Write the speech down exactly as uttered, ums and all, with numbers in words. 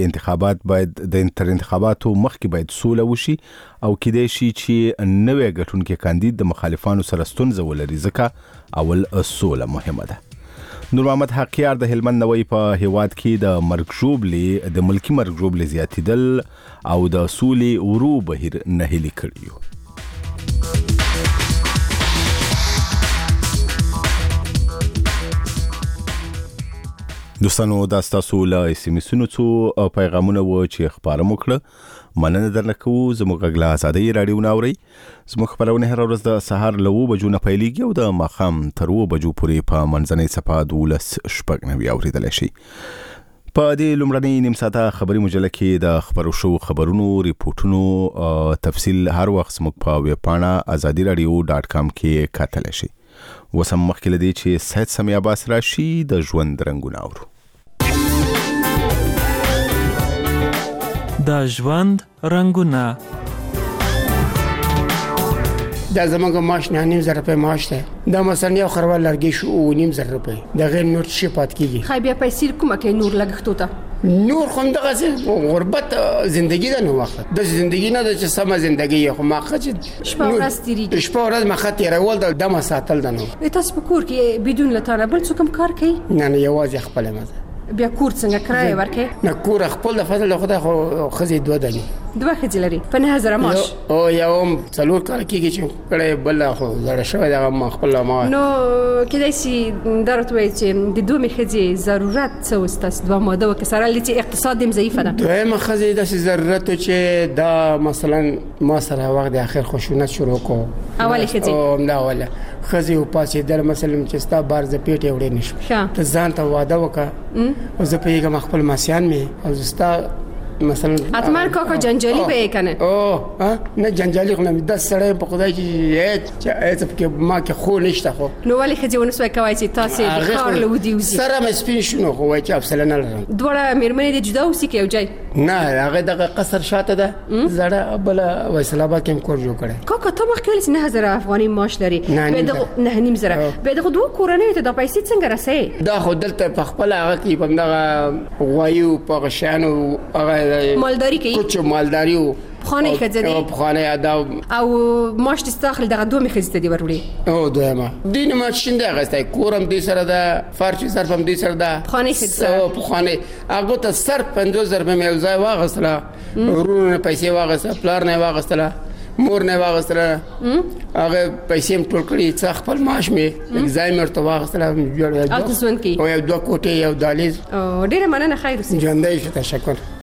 انتخابات باید د تر انتخاباتو مخکې باید سوله وشي او کېدای شي چې نوې ګټونکي کاندید د مخالفانو سره ستونزه ولري، ځکه اول سوله مهمه ده. نور محمد حقیار د هلمند نوی په هیواد کې د مرګ ژوبلې د ملکی مرګ ژوبلې زیاتېدل او د سولې ورو بهیر نهیلي کړي یو. دوستانو دا ستاسو له اس ام اسونو څو پیغامونه و چې خبره مو کړه. مننه درنه کوو. زموږ غږ له ازادۍ راډیو نه اورئ. زموږ خبرونه هره ورځ د سهار له اوه بجو نه پیلېږي او د ماښام تر اوه بجو پورې په منځنۍ څپه دولس شپږ نوي اورېدلی شئ. په دې لومړنۍ نیم ساعته خبري مجله کې د خبرو شو خبرونو ریپورټونو تفصیل هر وخت زموږ په ویب پاڼه ازادي راډیو ډاټ کام کې کتلی شئ. اوس هم مخکې له دې چې سید سمیع عباس راشي د ژوند رنګونه اورو. د ژوند رنګونه. دا زمونږ معاش نه نیم زره روپۍ معاش ده. دا مثلا یو خروال لرګي شو او نیم زره روپۍ. دا غیر نور څه پات کیږي. خای بیا پیسې کومه کې نور لګښتو ته. نور خو دغه څه غربت زندگی ده نو وخت. د زندگی نه د سم زندگی خو ما خچ شپه ورځ تیریږي. شپه ورځ ما خط تیرول د دمه ساتل ده نو. تاسو په کور کې بدون لټانه بل څه کوم کار کوي؟ نه نه یوازې خپل مزه. بیا کور څنګه کرایه ورکې؟ نه کور خپل د فضل خدای خو خزي دوه دني دوه خځې لري په نه هزار معاش. او یو څلور کال کېږي چې کړه بل خو زړه شوی دا ما خپل ما نو کېدای شي درته وایي چې د دوه خځې ضرورت څه وستاس دوه ماده وکسره لته اقتصاد هم ضعیف ده. دوه خځې د ضرورت چې دا مثلا ما سره وخت د اخر خشونت شروع کو اول خځې او نه اوله خځې او پاسې در مثلا چې ستا بار ز پیټ وړې نشو ته ځان ته واده وکړه او زه په یوه خپل ماسیان می او زستا مثلا اتمر کاکا جنجالی به کنه. اوه ها نه جنجالی خو نه د سړی په خدای چې هیڅ چې ما کې خو نشته خو نو ولې خځې ونسوي کوي چې تاسو د کار له ودی وزي سره مې سپین شنو خو وای چې افسل نه لرم دوړه مېرمنې د جدا اوسې کې یو ځای نه هغه دغه قصر شاته ده زړه بل وایسل آباد کې کور جوړ کړي. کاکا ته مخ کول چې نه هزار افغاني معاش لري به دغه نه نیم زره به دغه دوه کورنۍ ته د پیسې څنګه رسې؟ دا خو دلته په خپل هغه کې په دغه غوایو په غشانو هغه مالداری کوي کوچ مالداری او خانه خځه او خانه ادا او ماش دستاخل دغه دوه خځه دی ورولې او دویمه دین ما شینده غسته کورم دې سره ده فرچ صرفم دې سره ده خانه خځه او په خانه هغه ته صرف پنځوس زره مې یو ځای واغسله ورونه پیسې واغسله پلار نه واغسله مور نه واغسله هغه پیسې هم ټول کړی څه خپل معاش مې ایگزام ورته واغسله او تاسو ونکي او یو دوه کوټې یو دالیز او ډیره مننه خیر اوسې ژوندۍ شه تشکر.